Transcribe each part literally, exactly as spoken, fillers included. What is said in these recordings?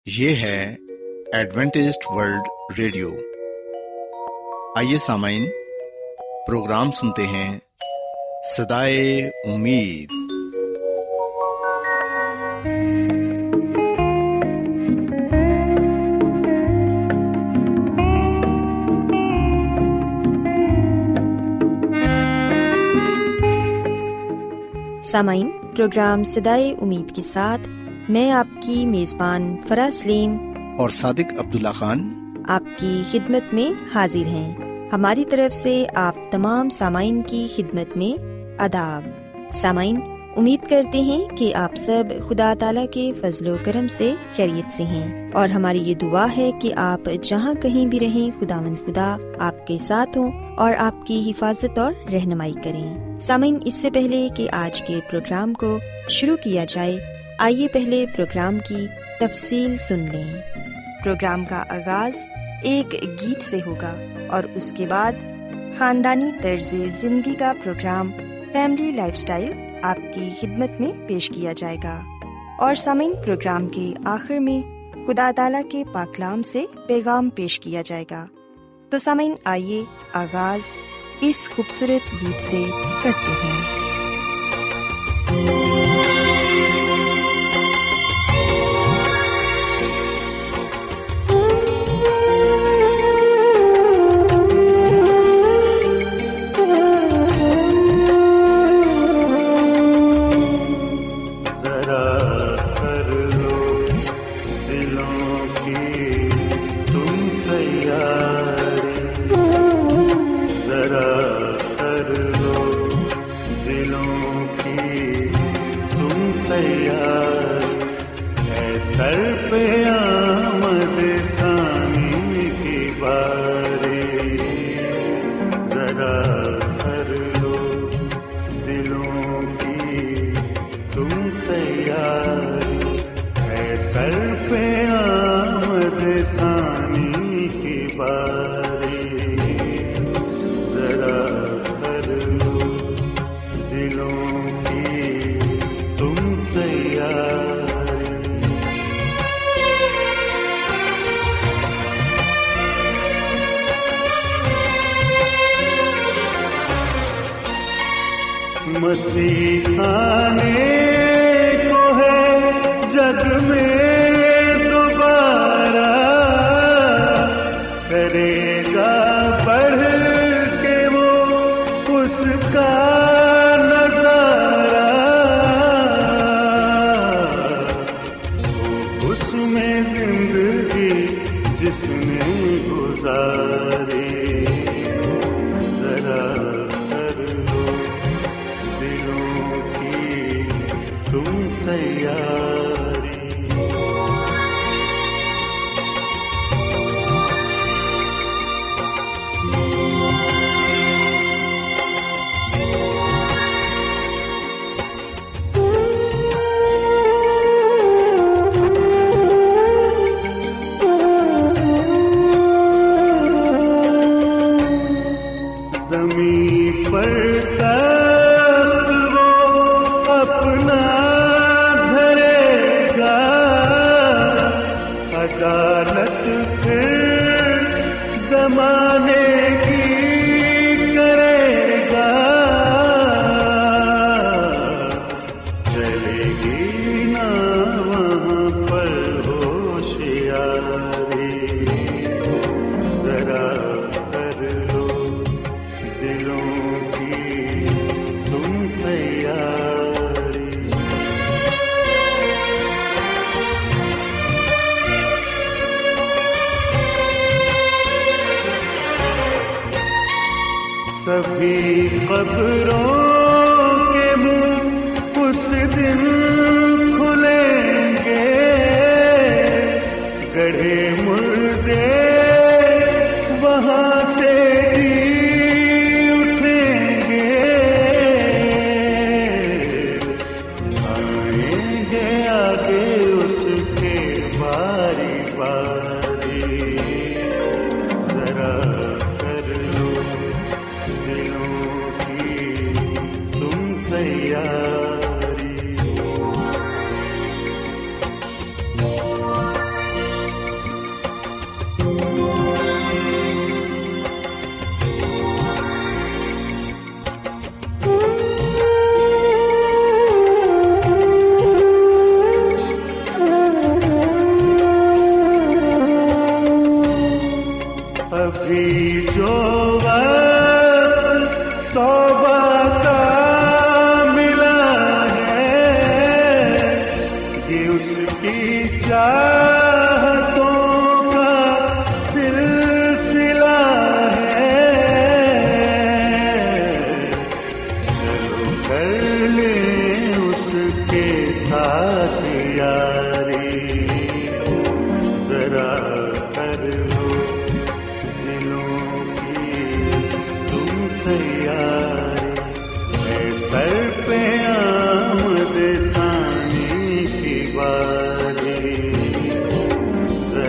یہ ہے Adventist World radio. آئیے سامعین، پروگرام سنتے ہیں صدائے امید۔ سامعین، پروگرام صدائے امید کے ساتھ میں آپ کی میزبان فرا سلیم اور صادق عبداللہ خان آپ کی خدمت میں حاضر ہیں۔ ہماری طرف سے آپ تمام سامعین کی خدمت میں آداب۔ سامعین، امید کرتے ہیں کہ آپ سب خدا تعالیٰ کے فضل و کرم سے خیریت سے ہیں، اور ہماری یہ دعا ہے کہ آپ جہاں کہیں بھی رہیں، خداوند خدا آپ کے ساتھ ہوں اور آپ کی حفاظت اور رہنمائی کریں۔ سامعین، اس سے پہلے کہ آج کے پروگرام کو شروع کیا جائے، آئیے پہلے پروگرام کی تفصیل سن لیں۔ پروگرام کا آغاز ایک گیت سے ہوگا اور اس کے بعد خاندانی طرز زندگی کا پروگرام فیملی لائف سٹائل آپ کی خدمت میں پیش کیا جائے گا، اور سامعین، پروگرام کے آخر میں خدا تعالیٰ کے پاک کلام سے پیغام پیش کیا جائے گا۔ تو سامعین، آئیے آغاز اس خوبصورت گیت سے کرتے ہیں۔ مسیح آنے کو ہے جگ میں دوبارہ، کرے گا بڑھ کے وہ اس کا نظارہ، اس میں زندگی جس نے گزاری، ذرا سبھی قبروں کے منہ اس دن کھلیں گے، گڑھے مردے وہاں سے جی اٹھیں گے، آئیں گے آگے اس کے باری باری، ذرا کر لو دلوں کی تم تیاری۔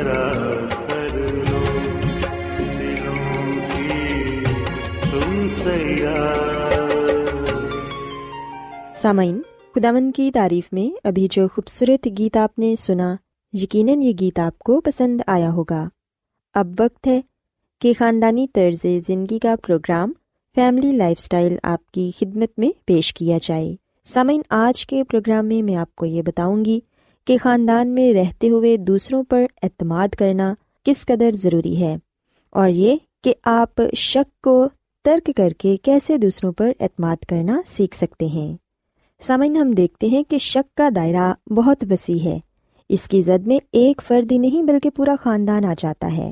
ذرا کر لو دلوں کی تم تیار۔ سامعین، خداوند کی تعریف میں ابھی جو خوبصورت گیت آپ نے سنا، یقیناً یہ گیت آپ کو پسند آیا ہوگا۔ اب وقت ہے کہ خاندانی طرز زندگی کا پروگرام فیملی لائف سٹائل آپ کی خدمت میں پیش کیا جائے۔ سامعین، آج کے پروگرام میں میں آپ کو یہ بتاؤں گی کہ خاندان میں رہتے ہوئے دوسروں پر اعتماد کرنا کس قدر ضروری ہے، اور یہ کہ آپ شک کو ترک کر کے کیسے دوسروں پر اعتماد کرنا سیکھ سکتے ہیں۔ سامعین، ہم دیکھتے ہیں کہ شک کا دائرہ بہت وسیع ہے۔ اس کی زد میں ایک فرد ہی نہیں بلکہ پورا خاندان آ جاتا ہے۔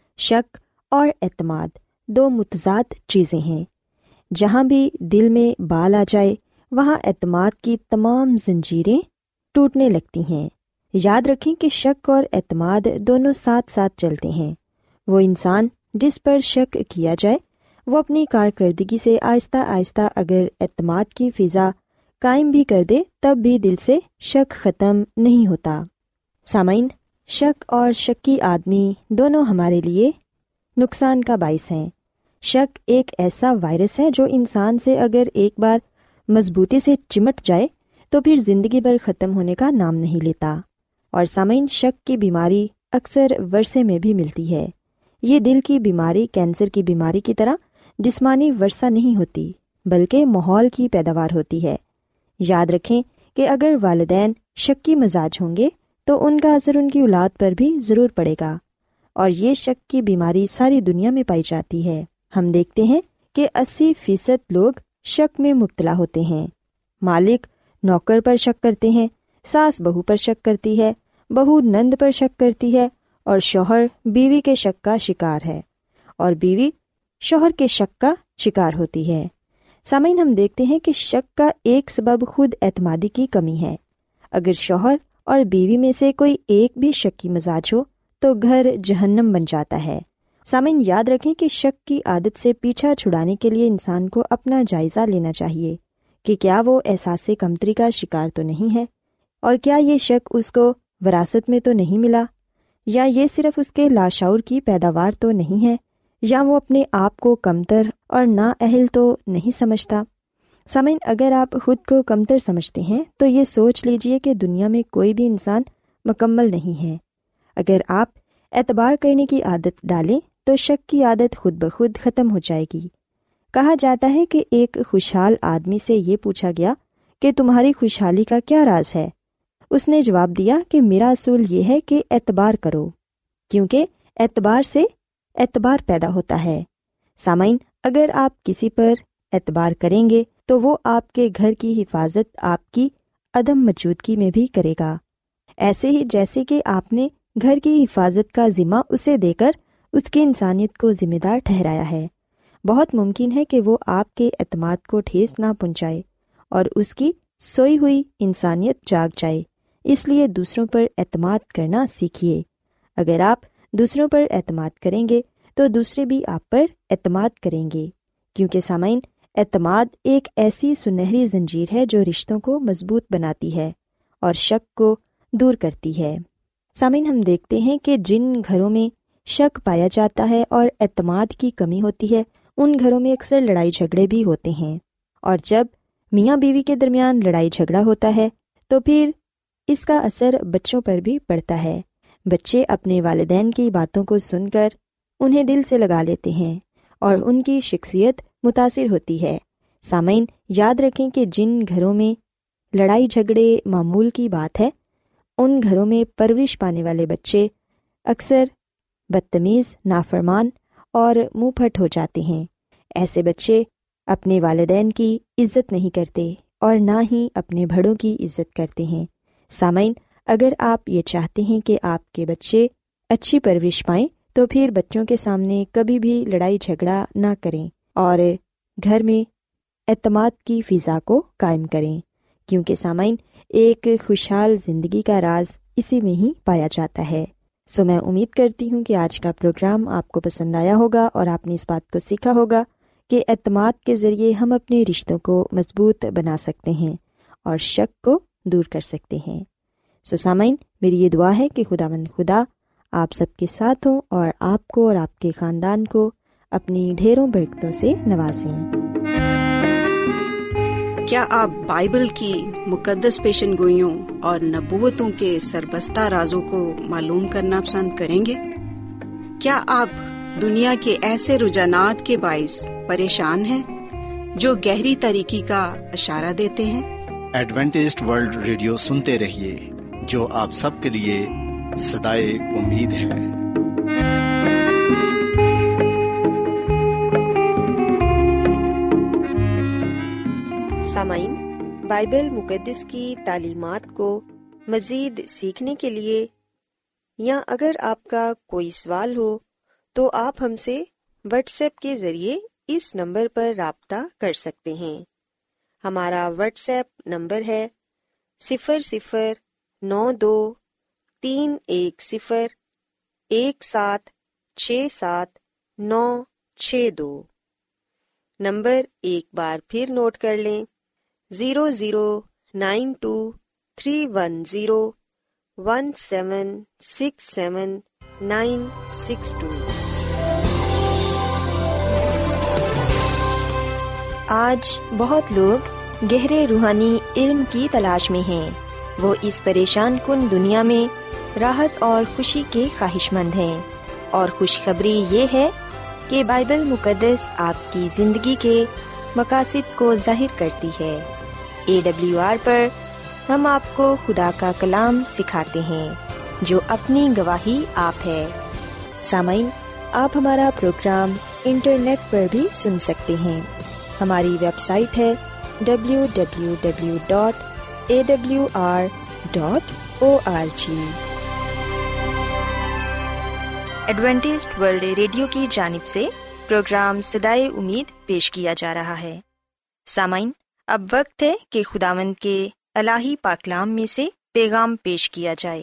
شک اور اعتماد دو متضاد چیزیں ہیں۔ جہاں بھی دل میں بال آ جائے وہاں اعتماد کی تمام زنجیریں ٹوٹنے لگتی ہیں۔ یاد رکھیں کہ شک اور اعتماد دونوں ساتھ ساتھ چلتے ہیں۔ وہ انسان جس پر شک کیا جائے وہ اپنی کارکردگی سے آہستہ آہستہ اگر اعتماد کی فضا قائم بھی کر دے تب بھی دل سے شک ختم نہیں ہوتا۔ سامعین، شک اور شکی آدمی دونوں ہمارے لیے نقصان کا باعث ہیں۔ شک ایک ایسا وائرس ہے جو انسان سے اگر ایک بار مضبوطی سے چمٹ جائے تو پھر زندگی بھر ختم ہونے کا نام نہیں لیتا۔ اور سامعین، شک کی بیماری اکثر ورثے میں بھی ملتی ہے۔ یہ دل کی بیماری کینسر کی بیماری کی طرح جسمانی ورثہ نہیں ہوتی بلکہ ماحول کی پیداوار ہوتی ہے۔ یاد رکھیں کہ اگر والدین شکی مزاج ہوں گے تو ان کا اثر ان کی اولاد پر بھی ضرور پڑے گا، اور یہ شک کی بیماری ساری دنیا میں پائی جاتی ہے۔ ہم دیکھتے ہیں کہ اسی فیصد لوگ شک میں مبتلا ہوتے ہیں۔ مالک نوکر پر شک کرتے ہیں، ساس بہو پر شک کرتی ہے، بہو نند پر شک کرتی ہے، اور شوہر بیوی کے شک کا شکار ہے، اور بیوی شوہر کے شک کا شکار ہوتی ہے۔ سامعین، ہم دیکھتے ہیں کہ شک کا ایک سبب خود اعتمادی کی کمی ہے۔ اگر شوہر اور بیوی میں سے کوئی ایک بھی شکی مزاج ہو تو گھر جہنم بن جاتا ہے۔ سامعین، یاد رکھیں کہ شک کی عادت سے پیچھا چھڑانے کے لیے انسان کو اپنا جائزہ لینا چاہیے کہ کیا وہ احساس کمتری کا شکار تو نہیں ہے، اور کیا یہ شک اس کو وراثت میں تو نہیں ملا، یا یہ صرف اس کے لاشعور کی پیداوار تو نہیں ہے، یا وہ اپنے آپ کو کمتر اور نااہل تو نہیں سمجھتا۔ سامعین، اگر آپ خود کو کمتر سمجھتے ہیں تو یہ سوچ لیجئے کہ دنیا میں کوئی بھی انسان مکمل نہیں ہے۔ اگر آپ اعتبار کرنے کی عادت ڈالیں تو شک کی عادت خود بخود ختم ہو جائے گی۔ کہا جاتا ہے کہ ایک خوشحال آدمی سے یہ پوچھا گیا کہ تمہاری خوشحالی کا کیا راز ہے؟ اس نے جواب دیا کہ میرا اصول یہ ہے کہ اعتبار کرو، کیونکہ اعتبار سے اعتبار پیدا ہوتا ہے۔ سامعین، اگر آپ کسی پر اعتبار کریں گے تو وہ آپ کے گھر کی حفاظت آپ کی عدم موجودگی میں بھی کرے گا، ایسے ہی جیسے کہ آپ نے گھر کی حفاظت کا ذمہ اسے دے کر اس کی انسانیت کو ذمہ دار ٹھہرایا ہے۔ بہت ممکن ہے کہ وہ آپ کے اعتماد کو ٹھیس نہ پہنچائے اور اس کی سوئی ہوئی انسانیت جاگ جائے۔ اس لیے دوسروں پر اعتماد کرنا سیکھیے۔ اگر آپ دوسروں پر اعتماد کریں گے تو دوسرے بھی آپ پر اعتماد کریں گے، کیونکہ سامعین، اعتماد ایک ایسی سنہری زنجیر ہے جو رشتوں کو مضبوط بناتی ہے اور شک کو دور کرتی ہے۔ سامعین، ہم دیکھتے ہیں کہ جن گھروں میں شک پایا جاتا ہے اور اعتماد کی کمی ہوتی ہے ان گھروں میں اکثر لڑائی جھگڑے بھی ہوتے ہیں، اور جب میاں بیوی کے درمیان لڑائی جھگڑا ہوتا ہے تو پھر اس کا اثر بچوں پر بھی پڑتا ہے۔ بچے اپنے والدین کی باتوں کو سن کر انہیں دل سے لگا لیتے ہیں اور ان کی شخصیت متاثر ہوتی ہے۔ سامعین، یاد رکھیں کہ جن گھروں میں لڑائی جھگڑے معمول کی بات ہے ان گھروں میں پرورش پانے والے بچے اکثر بدتمیز، نافرمان اور منہ پھٹ ہو جاتے ہیں۔ ایسے بچے اپنے والدین کی عزت نہیں کرتے اور نہ ہی اپنے بڑوں کی عزت کرتے ہیں۔ سامعین، اگر آپ یہ چاہتے ہیں کہ آپ کے بچے اچھی پرورش پائیں تو پھر بچوں کے سامنے کبھی بھی لڑائی جھگڑا نہ کریں اور گھر میں اعتماد کی فضا کو قائم کریں، کیونکہ سامعین، ایک خوشحال زندگی کا راز اسی میں ہی پایا جاتا ہے۔ سو میں امید کرتی ہوں کہ آج کا پروگرام آپ کو پسند آیا ہوگا اور آپ نے اس بات کو سیکھا ہوگا کہ اعتماد کے ذریعے ہم اپنے رشتوں کو مضبوط بنا سکتے ہیں اور شک کو دور کر سکتے ہیں۔ سو سامعین، میری یہ دعا ہے کہ خداوند خدا آپ سب کے ساتھ ہوں اور آپ کو اور آپ کے خاندان کو اپنی ڈھیروں برکتوں سے نوازیں۔ کیا آپ بائبل کی مقدس پیشن گوئیوں اور نبوتوں کے سربستہ رازوں کو معلوم کرنا پسند کریں گے؟ کیا آپ دنیا کے ایسے رجحانات کے باعث پریشان ہیں جو گہری تاریکی کا اشارہ دیتے ہیں؟ ایڈوینٹسٹ ورلڈ ریڈیو سنتے رہیے، جو آپ سب کے لیے صدائے امید ہے۔ سامعین، بائبل مقدس کی تعلیمات کو مزید سیکھنے کے لیے یا اگر آپ کا کوئی سوال ہو تو آپ ہم سے واٹس ایپ کے ذریعے اس نمبر پر رابطہ کر سکتے ہیں۔ ہمارا واٹس ایپ نمبر ہے صفر صفر نو دو تین ایک صفر ایک سات چھ سات نو چھ دو۔ نمبر ایک بار پھر نوٹ کر لیں، zero zero nine two three one zero one seven six seven nine six two. آج بہت لوگ گہرے روحانی علم کی تلاش میں ہیں۔ وہ اس پریشان کن دنیا میں راحت اور خوشی کے خواہش مند ہیں، اور خوشخبری یہ ہے کہ بائبل مقدس آپ کی زندگی کے مقاصد کو ظاہر کرتی ہے۔ اے ڈبلیو آر پر ہم آپ کو خدا کا کلام سکھاتے ہیں جو اپنی گواہی آپ ہے۔ سامعین، آپ ہمارا پروگرام انٹرنیٹ پر بھی سن سکتے ہیں۔ ہماری ویب سائٹ ہے W W W dot A W R dot O R G. Adventist World Radio کی جانب سے پروگرام صدائے امید پیش کیا جا رہا ہے۔ سامعین، اب وقت ہے کہ خداوند کے الہی پاکلام میں سے پیغام پیش کیا جائے۔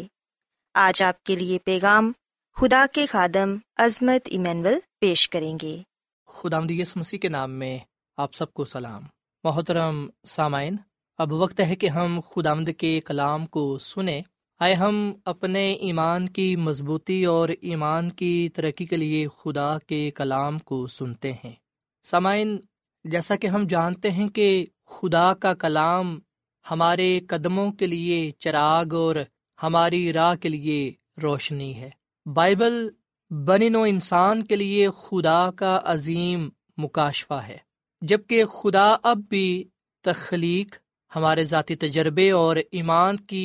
آج آپ کے لیے پیغام خدا کے خادم عظمت ایمینول پیش کریں گے۔ خداوند یسوع مسیح کے نام میں آپ سب کو سلام۔ محترم سامعین، اب وقت ہے کہ ہم خداوند کے کلام کو سنیں۔ آئے ہم اپنے ایمان کی مضبوطی اور ایمان کی ترقی کے لیے خدا کے کلام کو سنتے ہیں۔ سامعین، جیسا کہ ہم جانتے ہیں کہ خدا کا کلام ہمارے قدموں کے لیے چراغ اور ہماری راہ کے لیے روشنی ہے۔ بائبل بنی نوع انسان کے لیے خدا کا عظیم مکاشفہ ہے، جبکہ خدا اب بھی تخلیق، ہمارے ذاتی تجربے اور ایمان کی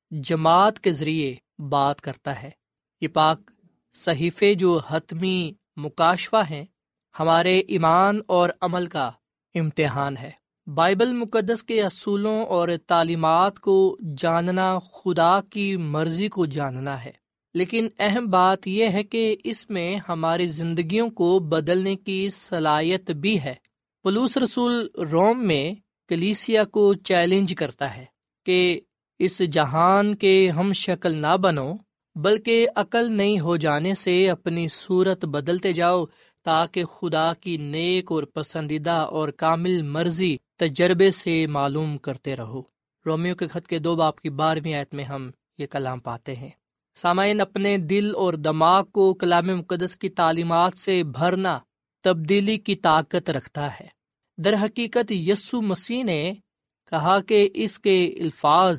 جماعت کے ذریعے بات کرتا ہے۔ یہ پاک صحیفے جو حتمی مکاشفہ ہیں، ہمارے ایمان اور عمل کا امتحان ہے۔ بائبل مقدس کے اصولوں اور تعلیمات کو جاننا خدا کی مرضی کو جاننا ہے، لیکن اہم بات یہ ہے کہ اس میں ہماری زندگیوں کو بدلنے کی صلاحیت بھی ہے۔ پولس رسول روم میں کلیسیا کو چیلنج کرتا ہے کہ اس جہان کے ہم شکل نہ بنو، بلکہ عقل نہیں ہو جانے سے اپنی صورت بدلتے جاؤ، تاکہ خدا کی نیک اور پسندیدہ اور کامل مرضی تجربے سے معلوم کرتے رہو۔ رومیو کے خط کے دو باب کی بارہویں آیت میں ہم یہ کلام پاتے ہیں۔ سامعین، اپنے دل اور دماغ کو کلام مقدس کی تعلیمات سے بھرنا تبدیلی کی طاقت رکھتا ہے۔ در حقیقت یسوع مسیح نے کہا کہ اس کے الفاظ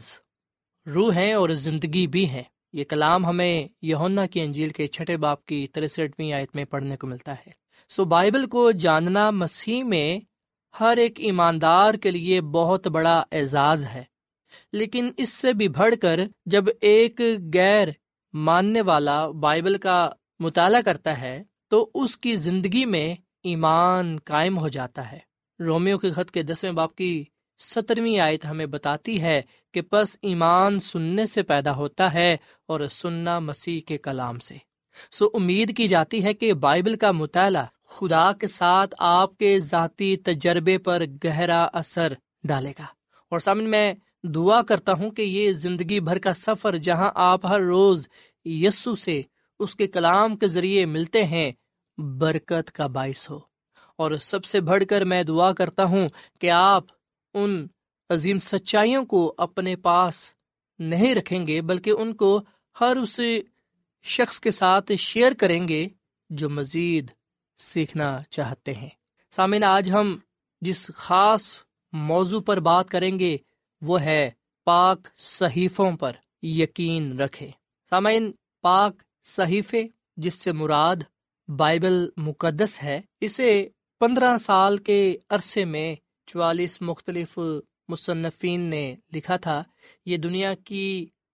روح ہیں اور زندگی بھی ہیں۔ یہ کلام ہمیں یوحنا کی انجیل کے چھٹے باب کی تریسٹھویں آیت میں پڑھنے کو ملتا ہے۔ سو بائبل کو جاننا مسیح میں ہر ایک ایماندار کے لیے بہت بڑا اعزاز ہے، لیکن اس سے بھی بڑھ کر جب ایک غیر ماننے والا بائبل کا مطالعہ کرتا ہے تو اس کی زندگی میں ایمان قائم ہو جاتا ہے۔ رومیو کے خط کے دسویں باب کی سترویں آیت ہمیں بتاتی ہے کہ پس ایمان سننے سے پیدا ہوتا ہے اور سننا مسیح کے کلام سے۔ سو امید کی جاتی ہے کہ بائبل کا مطالعہ خدا کے ساتھ آپ کے ذاتی تجربے پر گہرا اثر ڈالے گا۔ اور سامنے میں دعا کرتا ہوں کہ یہ زندگی بھر کا سفر جہاں آپ ہر روز یسوع سے اس کے کلام کے ذریعے ملتے ہیں، برکت کا باعث ہو۔ اور سب سے بڑھ کر میں دعا کرتا ہوں کہ آپ ان عظیم سچائیوں کو اپنے پاس نہیں رکھیں گے، بلکہ ان کو ہر اس شخص کے ساتھ شیئر کریں گے جو مزید سیکھنا چاہتے ہیں۔ سامعین، آج ہم جس خاص موضوع پر بات کریں گے وہ ہے پاک صحیفوں پر یقین رکھے۔ سامعین، پاک صحیفے جس سے مراد بائبل مقدس ہے، اسے پندرہ سال کے عرصے میں چوالیس مختلف مصنفین نے لکھا تھا۔ یہ دنیا کی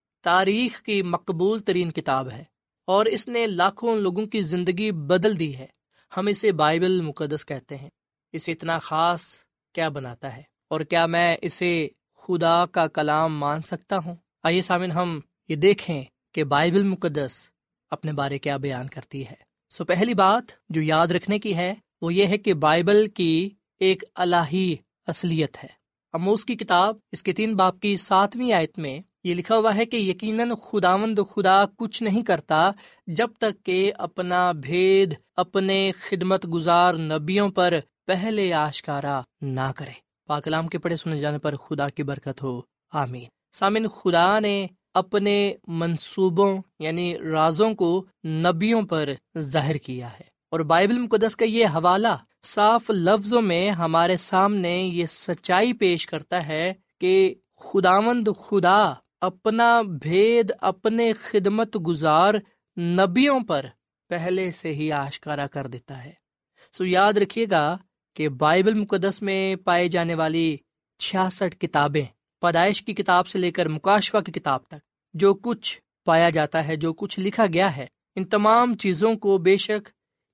تاریخ کی مقبول ترین کتاب ہے اور اس نے لاکھوں لوگوں کی زندگی بدل دی ہے۔ ہم اسے بائبل مقدس کہتے ہیں۔ اسے اتنا خاص کیا بناتا ہے، اور کیا میں اسے خدا کا کلام مان سکتا ہوں؟ آئیے سامن ہم یہ دیکھیں کہ بائبل مقدس اپنے بارے کیا بیان کرتی ہے۔ سو پہلی بات جو یاد رکھنے کی ہے وہ یہ ہے کہ بائبل کی ایک الہی اصلیت ہے۔ آموس کی کتاب اس کے تین باب کی ساتویں آیت میں یہ لکھا ہوا ہے کہ یقیناً خداوند خدا کچھ نہیں کرتا جب تک کہ اپنا بھید اپنے خدمت گزار نبیوں پر پہلے آشکارا نہ کرے۔ پاک کلام کے پڑھے سنے جانے پر خدا کی برکت ہو، آمین۔ سامن، خدا نے اپنے منصوبوں یعنی رازوں کو نبیوں پر ظاہر کیا ہے، اور بائبل مقدس کا یہ حوالہ صاف لفظوں میں ہمارے سامنے یہ سچائی پیش کرتا ہے کہ خداوند خدا اپنا بھید اپنے خدمت گزار نبیوں پر پہلے سے ہی آشکارا کر دیتا ہے۔ سو یاد رکھیے گا کہ بائبل مقدس میں پائے جانے والی چھیاسٹھ کتابیں، پیدائش کی کتاب سے لے کر مکاشفہ کی کتاب تک جو کچھ پایا جاتا ہے، جو کچھ لکھا گیا ہے، ان تمام چیزوں کو بے شک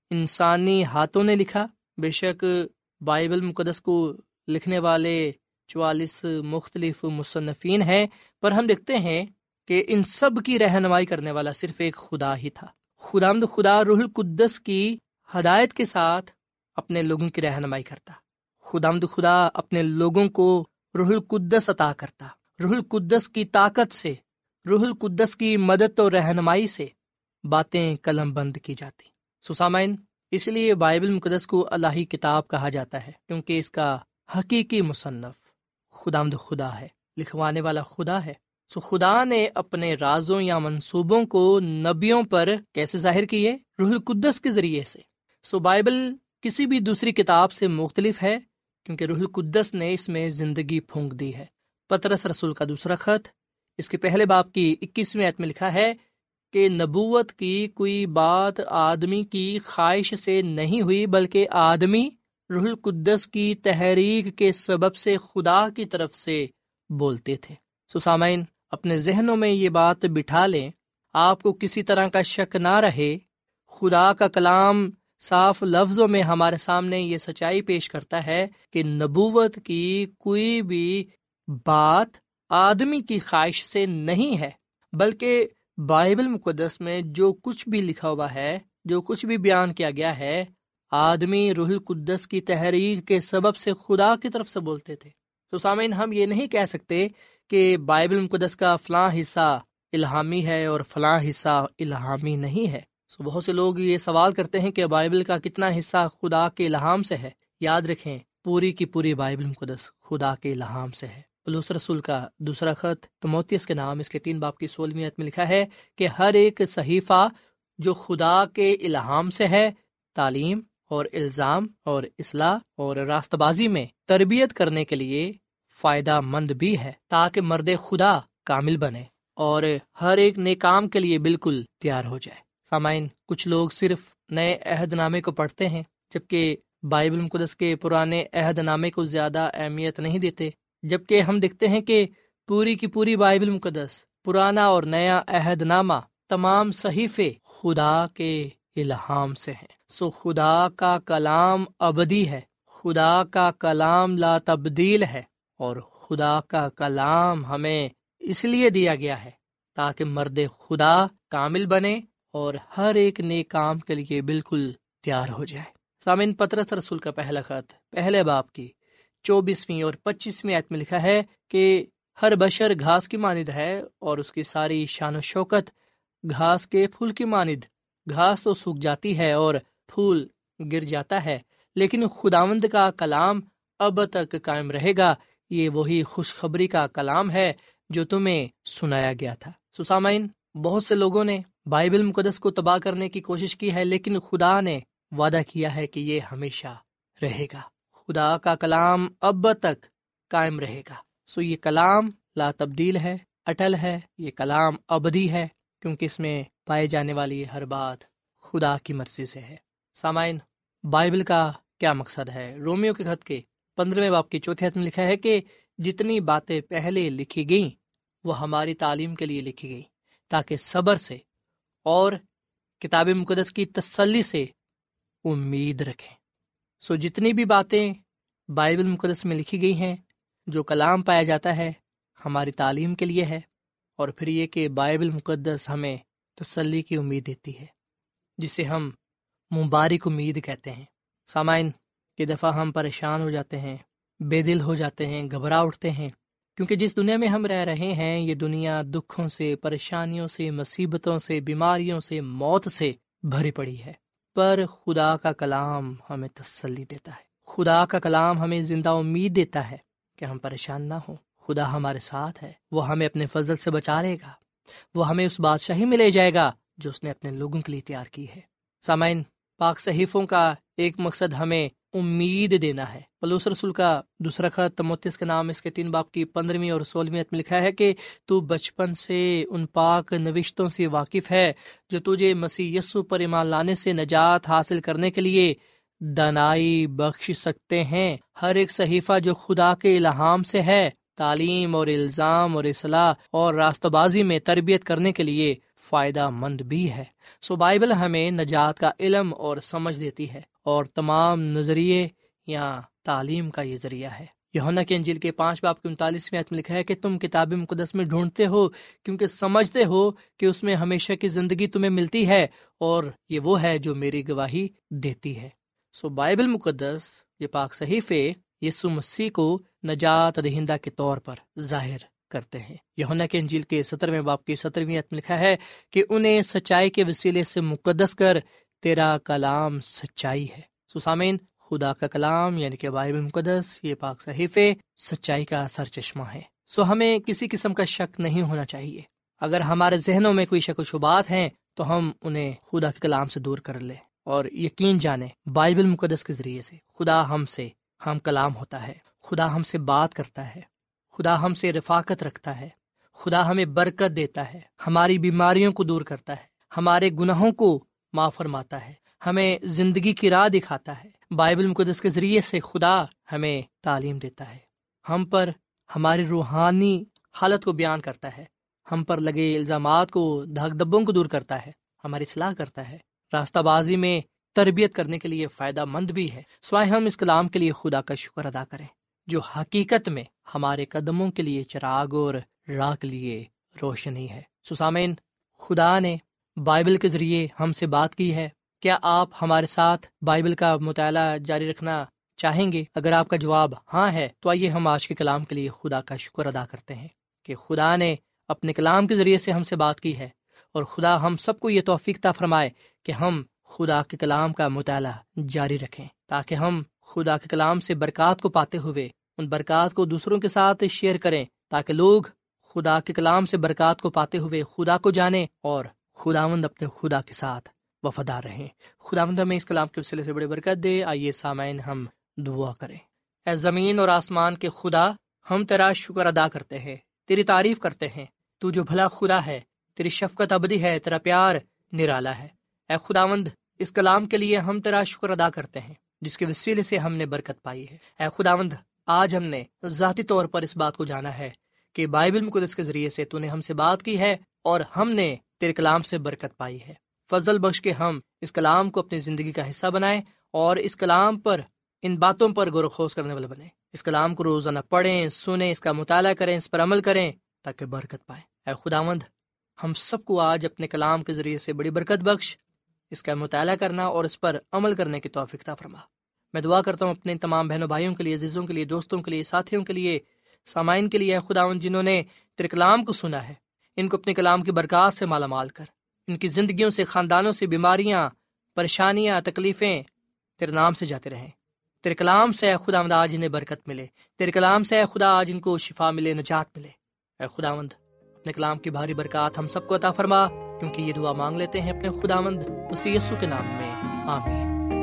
انسانی ہاتھوں نے لکھا۔ بے شک بائبل مقدس کو لکھنے والے چوالیس مختلف مصنفین ہیں، پر ہم دیکھتے ہیں کہ ان سب کی رہنمائی کرنے والا صرف ایک خدا ہی تھا۔ خداوند خدا روح القدس کی ہدایت کے ساتھ اپنے لوگوں کی رہنمائی کرتا۔ خداوند خدا اپنے لوگوں کو روح القدس عطا کرتا۔ روح القدس کی طاقت سے، روح القدس کی مدد اور رہنمائی سے باتیں قلم بند کی جاتی۔ سو سامعین، اس لیے بائبل مقدس کو الہی کتاب کہا جاتا ہے، کیونکہ اس کا حقیقی مصنف خداوند خدا ہے، لکھوانے والا خدا ہے۔ سو خدا نے اپنے رازوں یا منصوبوں کو نبیوں پر کیسے ظاہر کیے؟ روح القدس کے ذریعے سے۔ سو بائبل کسی بھی دوسری کتاب سے مختلف ہے کیونکہ روح القدس نے اس میں زندگی پھونک دی ہے۔ پطرس رسول کا دوسرا خط اس کے پہلے باب کی اکیسویں آیت میں لکھا ہے کہ نبوت کی کوئی بات آدمی کی خواہش سے نہیں ہوئی، بلکہ آدمی روح القدس کی تحریک کے سبب سے خدا کی طرف سے بولتے تھے۔ سو سامعین، اپنے ذہنوں میں یہ بات بٹھا لیں، آپ کو کسی طرح کا شک نہ رہے۔ خدا کا کلام صاف لفظوں میں ہمارے سامنے یہ سچائی پیش کرتا ہے کہ نبوت کی کوئی بھی بات آدمی کی خواہش سے نہیں ہے، بلکہ بائبل مقدس میں جو کچھ بھی لکھا ہوا ہے، جو کچھ بھی بیان کیا گیا ہے، آدمی روح القدس کی تحریک کے سبب سے خدا کی طرف سے بولتے تھے۔ تو سامعین، ہم یہ نہیں کہہ سکتے کہ بائبل مقدس کا فلاں حصہ الہامی ہے اور فلاں حصہ الہامی نہیں ہے۔ سو بہت سے لوگ یہ سوال کرتے ہیں کہ بائبل کا کتنا حصہ خدا کے الہام سے ہے۔ یاد رکھیں، پوری کی پوری بائبل مقدس خدا کے الہام سے ہے۔ پولس رسول کا دوسرا خط تیموتھیوس کے نام اس کے تین باب کی سولہویں آیت میں لکھا ہے کہ ہر ایک صحیفہ جو خدا کے الہام سے ہے، تعلیم اور الزام اور اصلاح اور راست بازی میں تربیت کرنے کے لیے فائدہ مند بھی ہے، تاکہ مرد خدا کامل بنے اور ہر ایک نیک کام کے لیے بالکل تیار ہو جائے۔ سامعین، کچھ لوگ صرف نئے عہد نامے کو پڑھتے ہیں، جبکہ بائبل مقدس کے پرانے عہد نامے کو زیادہ اہمیت نہیں دیتے، جبکہ ہم دیکھتے ہیں کہ پوری کی پوری بائبل مقدس، پرانا اور نیا عہد نامہ، تمام صحیفے خدا کے الہام سے ہیں۔ سو خدا کا کلام ابدی ہے، خدا کا کلام لا تبدیل ہے، اور خدا کا کلام ہمیں اس لیے دیا گیا ہے تاکہ مرد خدا کامل بنے اور ہر ایک نیک کام کے لیے بالکل تیار ہو جائے۔ سامعین، پطرس رسول کا پہلا خط پہلے باب کی چوبیسویں اور پچیسویں آیت میں لکھا ہے کہ ہر بشر گھاس کی مانند ہے اور اس کی ساری شان و شوکت گھاس کے پھول کی مانند۔ گھاس تو سوکھ جاتی ہے اور پھول گر جاتا ہے، لیکن خداوند کا کلام اب تک قائم رہے گا۔ یہ وہی خوشخبری کا کلام ہے جو تمہیں سنایا گیا تھا۔ سو سامعین، بہت سے لوگوں نے بائبل مقدس کو تباہ کرنے کی کوشش کی ہے، لیکن خدا نے وعدہ کیا ہے کہ یہ ہمیشہ رہے گا۔ خدا کا کلام اب تک قائم رہے گا۔ سو یہ کلام لا تبدیل ہے، اٹل ہے، یہ کلام ابدی ہے، کیونکہ اس میں پائے جانے والی ہر بات خدا کی مرضی سے ہے۔ سامعین، بائبل کا کیا مقصد ہے؟ رومیو کے خط کے پندرہویں باب کی چوتھے آیت میں لکھا ہے کہ جتنی باتیں پہلے لکھی گئیں وہ ہماری تعلیم کے لیے لکھی گئی، تاکہ صبر سے اور کتاب مقدس کی تسلی سے امید رکھیں۔ سو جتنی بھی باتیں بائبل مقدس میں لکھی گئی ہیں، جو کلام پایا جاتا ہے، ہماری تعلیم کے لیے ہے، اور پھر یہ کہ بائبل مقدس ہمیں تسلی کی امید دیتی ہے، جسے ہم مبارک امید کہتے ہیں۔ سامعین، کہ دفعہ ہم پریشان ہو جاتے ہیں، بے دل ہو جاتے ہیں، گھبرا اٹھتے ہیں، کیونکہ جس دنیا میں ہم رہ رہے ہیں یہ دنیا دکھوں سے، پریشانیوں سے، مصیبتوں سے، بیماریوں سے، موت سے بھری پڑی ہے۔ پر خدا کا کلام ہمیں تسلی دیتا ہے، خدا کا کلام ہمیں زندہ امید دیتا ہے کہ ہم پریشان نہ ہوں۔ خدا ہمارے ساتھ ہے، وہ ہمیں اپنے فضل سے بچا لے گا، وہ ہمیں اس بادشاہی میں لے جائے گا جو اس نے اپنے لوگوں کے لیے تیار کی ہے۔ سامعین، پاک صحیفوں کا ایک مقصد ہمیں امید دینا ہے۔ پولس رسول کا دوسرا خط تموتھیوس کے نام اس کے تین باب کی پندرہویں اور سولہویں آیت میں لکھا ہے کہ تو بچپن سے ان پاک نوشتوں سے واقف ہے جو تجھے مسیح یسوع پر ایمان لانے سے نجات حاصل کرنے کے لیے دانائی بخش سکتے ہیں۔ ہر ایک صحیفہ جو خدا کے الہام سے ہے، تعلیم اور الزام اور اصلاح اور راستہ بازی میں تربیت کرنے کے لیے فائدہ مند بھی ہے۔ سو بائبل ہمیں نجات کا علم اور سمجھ دیتی ہے، اور تمام نظریے یا تعلیم کا یہ ذریعہ ہے۔ یوحنا کی انجیل کے پانچ باب کی انتالیسویں آیت میں لکھا ہے کہ تم کتاب مقدس میں ڈھونڈتے ہو کیونکہ سمجھتے ہو کہ اس میں ہمیشہ کی زندگی تمہیں ملتی ہے، اور یہ وہ ہے جو میری گواہی دیتی ہے۔ سو بائبل مقدس، یہ پاک صحیفے یسوع مسیح کو نجات دہندہ کے طور پر ظاہر کرتے ہیں۔ یوحنا کے انجیل کے سترویں باب کی سترویں آیت میں لکھا ہے کہ انہیں سچائی کے وسیلے سے مقدس کر، تیرا کلام سچائی ہے۔ سو سامعین، خدا کا کلام یعنی کہ بائبل مقدس، یہ پاک صحیفے سچائی کا سرچشمہ ہے۔ سو ہمیں کسی قسم کا شک نہیں ہونا چاہیے۔ اگر ہمارے ذہنوں میں کوئی شک و شبہات ہیں تو ہم انہیں خدا کے کلام سے دور کر لیں، اور یقین جانیں بائبل مقدس کے ذریعے سے خدا ہم سے ہم کلام ہوتا ہے، خدا ہم سے بات کرتا ہے، خدا ہم سے رفاقت رکھتا ہے، خدا ہمیں برکت دیتا ہے، ہماری بیماریوں کو دور کرتا ہے، ہمارے گناہوں کو معاف فرماتا ہے، ہمیں زندگی کی راہ دکھاتا ہے۔ بائبل مقدس کے ذریعے سے خدا ہمیں تعلیم دیتا ہے، ہم پر ہماری روحانی حالت کو بیان کرتا ہے، ہم پر لگے الزامات کو، دھاگ دبوں کو دور کرتا ہے، ہماری اصلاح کرتا ہے، راستہ بازی میں تربیت کرنے کے لیے فائدہ مند بھی ہے۔ سوائے ہم اس کلام کے لیے خدا کا شکر ادا کریں جو حقیقت میں ہمارے قدموں کے لیے چراغ اور راہ کے لیے روشنی ہے۔ سو سامعین، خدا نے بائبل کے ذریعے ہم سے بات کی ہے۔ کیا آپ ہمارے ساتھ بائبل کا مطالعہ جاری رکھنا چاہیں گے؟ اگر آپ کا جواب ہاں ہے تو آئیے ہم آج کے کلام کے لیے خدا کا شکر ادا کرتے ہیں کہ خدا نے اپنے کلام کے ذریعے سے ہم سے بات کی ہے، اور خدا ہم سب کو یہ توفیق عطا فرمائے کہ ہم خدا کے کلام کا مطالعہ جاری رکھیں، تاکہ ہم خدا کے کلام سے برکات کو پاتے ہوئے ان برکات کو دوسروں کے ساتھ شیئر کریں، تاکہ لوگ خدا کے کلام سے برکات کو پاتے ہوئے خدا کو جانیں اور خداوند اپنے خدا کے ساتھ وفادار رہیں۔ خداوند ہمیں اس کلام کے وسیلے سے بڑی برکت دے۔ آئیے سامعین ہم دعا کریں۔ اے زمین اور آسمان کے خدا، ہم تیرا شکر ادا کرتے ہیں، تیری تعریف کرتے ہیں۔ تو جو بھلا خدا ہے، تیری شفقت ابدی ہے، تیرا پیار نرالا ہے۔ اے خداوند، اس کلام کے لیے ہم تیرا شکر ادا کرتے ہیں جس کے وسیلے سے ہم نے برکت پائی ہے۔ اے خداوند، آج ہم نے ذاتی طور پر اس بات کو جانا ہے کہ بائبل مقدس کے ذریعے سے تو نے ہم سے بات کی ہے، اور ہم نے تیرے کلام سے برکت پائی ہے۔ فضل بخش کے ہم اس کلام کو اپنی زندگی کا حصہ بنائیں، اور اس کلام پر، ان باتوں پر غور و خوض کرنے والے بنیں۔ اس کلام کو روزانہ پڑھیں، سنیں، اس کا مطالعہ کریں، اس پر عمل کریں تاکہ برکت پائیں۔ اے خداوند، ہم سب کو آج اپنے کلام کے ذریعے سے بڑی برکت بخش، اس کا مطالعہ کرنا اور اس پر عمل کرنے کی توفیق عطا فرما۔ میں دعا کرتا ہوں اپنے تمام بہنوں بھائیوں کے لیے، عزیزوں کے لیے، دوستوں کے لیے، ساتھیوں کے لیے، سامعین کے لیے۔ اے خداوند، جنہوں نے تیرے کلام کو سنا ہے، ان کو اپنے کلام کی برکات سے مالا مال کر، ان کی زندگیوں سے، خاندانوں سے بیماریاں، پریشانیاں، تکلیفیں تیرے نام سے جاتے رہیں۔ تیرے کلام سے اے خداوند آج انہیں برکت ملے، تیرے کلام سے اے خدا آج ان کو شفا ملے، نجات ملے۔ اے خداوند، اپنے کلام کی بھاری برکات ہم سب کو عطا فرما، کیونکہ یہ دعا مانگ لیتے ہیں اپنے خداوند مسیح یسوع کے نام میں، آمین۔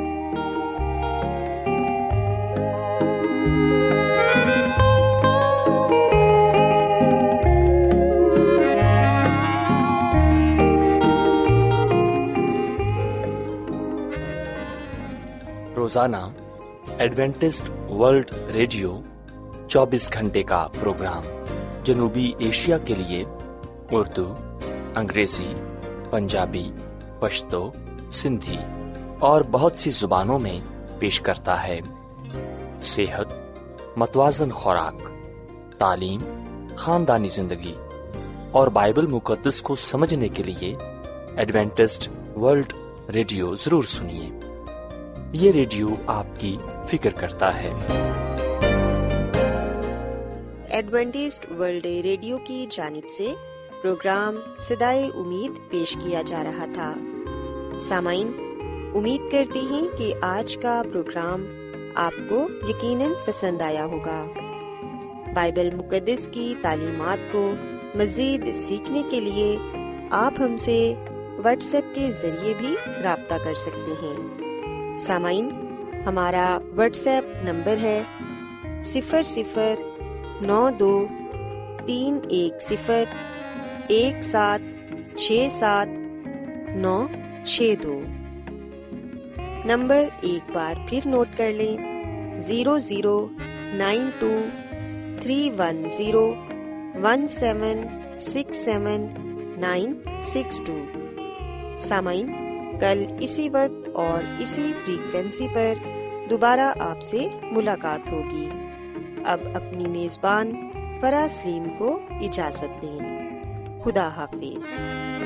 روزانہ ایڈوینٹسٹ ورلڈ ریڈیو چوبیس گھنٹے کا پروگرام جنوبی ایشیا کے لیے اردو، انگریزی، پنجابی، پشتو، سندھی اور بہت سی زبانوں میں پیش کرتا ہے۔ صحت، متوازن خوراک، تعلیم، خاندانی زندگی اور بائبل مقدس کو سمجھنے کے لیے ایڈوینٹسٹ ورلڈ ریڈیو ضرور سنیے۔ یہ ریڈیو آپ کی فکر کرتا ہے۔ ایڈوینٹسٹ ورلڈ ریڈیو کی جانب سے پروگرام صدائے امید پیش کیا جا رہا تھا۔ سامعین، امید کرتے ہیں کہ آج کا پروگرام آپ کو یقیناً پسند آیا ہوگا۔ بائبل مقدس کی تعلیمات کو مزید سیکھنے کے لیے آپ ہم سے واٹس ایپ کے ذریعے بھی رابطہ کر سکتے ہیں۔ سامعین، ہمارا واٹس ایپ نمبر ہے صفر صفر نو دو تین ایک صفر ایک سات چھ سات نو چھ دو۔ نمبر ایک بار پھر نوٹ کر لیں، zero zero nine two three one zero one seven six seven nine six two. سامعین، کل اسی وقت اور اسی فریکوینسی پر دوبارہ آپ سے ملاقات ہوگی۔ اب اپنی میزبان فرا سلیم کو اجازت دیں۔ خدا حافظ۔